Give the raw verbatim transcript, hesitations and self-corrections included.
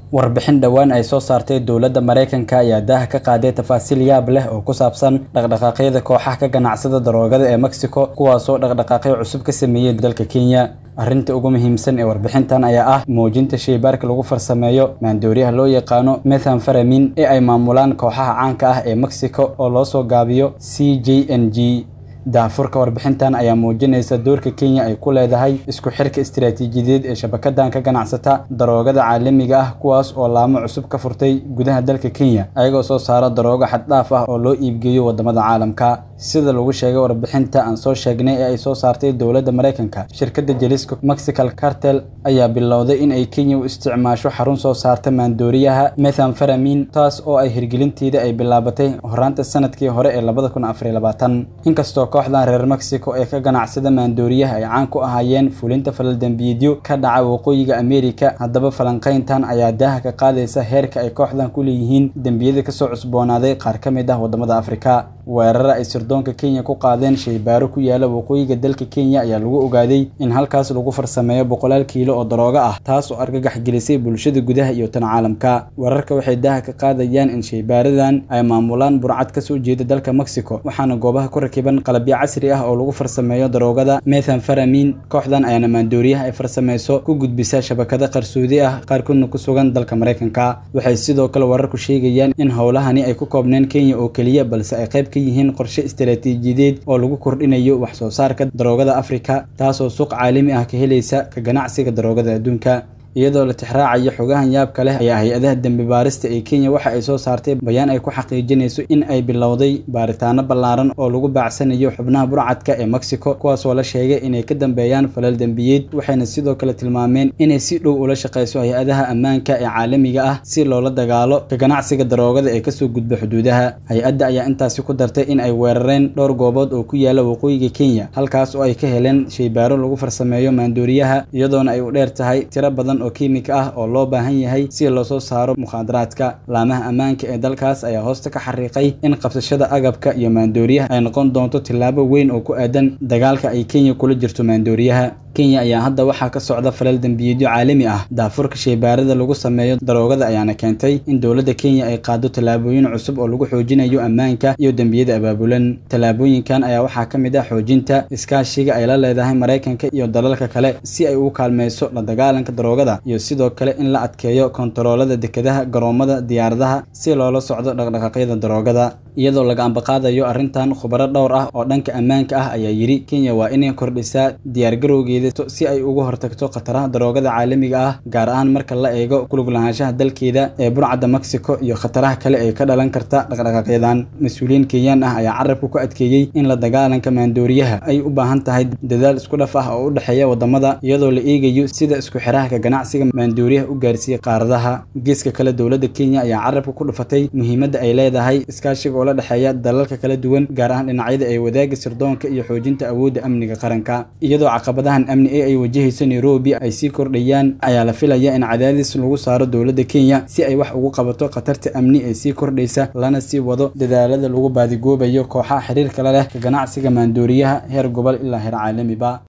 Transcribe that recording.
warbixin dhawaan ay soo saartay dowladda Mareykanka ayaa daaha ka qaaday tafaasiil yaab leh oo ku saabsan dhaqdhaqaaqyada kooxaha ka ganacsada daroogada ee Mexico kuwaas oo dhaqdhaqaaqyo cusub ka sameeyay dalka Kenya. arrinta ugu muhiimsan ee warbixintan ayaa ah muujinta shaybaarka lagu farsameeyo maandooriyaha loo yaqaano methamphetamine ee ay maamulaan kooxaha caanka ah ee Mexico oo loo soo gaabiyo C J N G. daafurka warbixintan ayaa muujinaysa doorka Kenya ay ku leedahay isku xirka istiraatiijiyadeed ee shabakadan ka ganacsata daroogada caalamiga ah kuwaas oo laamo cusub ka furtay gudaha dalka Kenya ayagoo soo saara daroogo xad dhaaf ah oo loo iibgeeyo wadamada caalamka. sida lagu sheegay warbixinta aan soo sheegnay ee ay soo saartay dowladda Mareykanka, shirkadda Jalisco Mexican Cartel ayaa bilowday in ay Kenya u isticmaasho xarun soo saarta maandooriyaha methamphetamine taas oo ay hirgelinteeda ay bilaabatay horaanta sanadkii hore ee laba kun afar iyo labaatan. inkastoo kooxdan reer Mexico ee ka ganacsada maandooriyaha ay caan ku ahaayeen fulinta falal dambiyeedyo ka dhaca waqooyiga Amerika, haddaba falanqayntan ayaa daaha ka qaadaysa heerka ay kooxdan ku leeyihiin dambiyada ka soo cusboonaaday qaar ka mid ah wadamada Afrika. weerarada ay sirdoonka Kenya ku qaadeen shaybaaro ku yaala waqooyiga dalka Kenya ayaa lagu ogaaday in halkaas lagu farsameeyo boqolaal kiilo oo darooga ah taas oo argagax gelisay bulshada gudaha iyo tan caalamka. wararka waxay daaha ka qaadayaan in shaybaaradan ay maamulaan burcad ka soo jeeda dalka Mexico, waxaana goobaha ku rakiban qalabyo casri ah oo lagu farsameeyo daroogada methamphetamine. kooxdan ayaana maandooriyaha ay farsameyso ku gudbisa shabakada qarsoodi ah qaarkoodna ku sugan dalka Mareykanka. waxay sidoo kale wararku sheegayaan in howlahani ay ku koobneen Kenya oo kaliya, balse ay qayb ka yihiin qorshe istiraatiijiyadeed oo lagu kordhinayo wax soo saarka daroogada Afrika taasoo suuq caalami ah ka helaysa ka ganacsiga daroogada adduunka. iyadoo la tixraacayo xogahan yaabka leh ayaa hay'adaha dambi baarista ee Kenya waxa ay soo saartay bayaan ay ku xaqiijinayso in ay bilowday baaritaano ballaaran oo lagu baacsanayo xubnaha burcadka ee Mexico kuwaas oo la sheegay inay ka dambeeyaan falal dambiyeed. waxayna sidoo kale tilmaameen inay si dhow ula shaqeyso hay'adaha ammaanka ee caalamiga ah si loola dagaalo ka ganacsiga daroogada ee kasoo gudba xuduudaha. hay'adda ayaa intaasi ku dartay in ay weerareen dhowr goobood oo ku yaala waqooyiga Kenya halkaas oo ay ka heleen shaybaaro lagu farsameeyo maandooriyaha, iyadoona ay u dheer tahay tiro badan oo kiimika ah oo loo baahan yahay si loo soo saaro mukhaadaraadka. laamaha ammaanka ee dalkaas ayaa hoosta ka xariiqay in qabsashada agabka iyo maandooriyaha ay noqon doonto tillaabo weyn oo ku aadan dagaalka ay Kenya kula jirto maandooriyaha. Kenya ayaa hadda waxaa ka socda falal dambiyeedyo caalami ah. daafurka shaybaarada lagu sameeyo daroogada ayaana keentay in dowladda Kenya ay qaado tallaabooyin cusub oo lagu xoojinayo ammaanka iyo dambiyada abaabulan. tallaabooyinkan ayaa waxaa ka mid ah xoojinta iskaashiga ay la leedahay Mareykanka iyo dalalka kale si ay u kaalmeyso la dagaalanka daroogada, iyo sidoo kale in la adkeeyo kontaroolada dekedaha, garoomada diyaaradaha si loola socdo dhaqdhaqaaqyada daroogada. iyadoo laga ambaqaadayo arrintan, khubaro dhowr ah oo dhanka ammaanka ah ayaa yiri Kenya waa inay kordhisaa diyaargarowgeeda si ay uga hortagto khataraha daroogada caalamiga ah, gaar ahaan marka la eego ku lug lahaanshaha dalkeeda ee burcadda Mexico iyo khataraha kale ee ka dhalan karta dhaqdhaqaaqyadan. mas-uuliyiin Kenyan ah ayaa carabka ku adkeeyay in la dagaalanka maandooriyaha ay u baahan tahay dadaal isku dhaf ah oo u dhexeeya wadamada, iyadoo la eegayo sida isku xiraha ka ganacsiga maandooriyaha u gaarsiiyay qaaradaha. geeska kale, dowladda Kenya ayaa carabka ku dhufatay muhiimadda ay leedahay iskaashiga oo la dhexeeya dalalka kala duwan, gaar ahaan dhinacyada ay wadaaga sirdoonka iyo xoojinta awoodda amniga qaranka. iyadoo caqabadahan amni ee ay wajahayso Nairobi ay sii kordhayaan, ayaa la filayaa in cadaadis lagu saaro dowladda Kenya si ay wax uga qabato khatarta amni ee sii kordhaysa, lana sii wado dadaalada lagu baadigoobayo kooxaha xiriirka la leh ka ganacsiga maandooriyaha heer gobol ilaa heer caalami ba.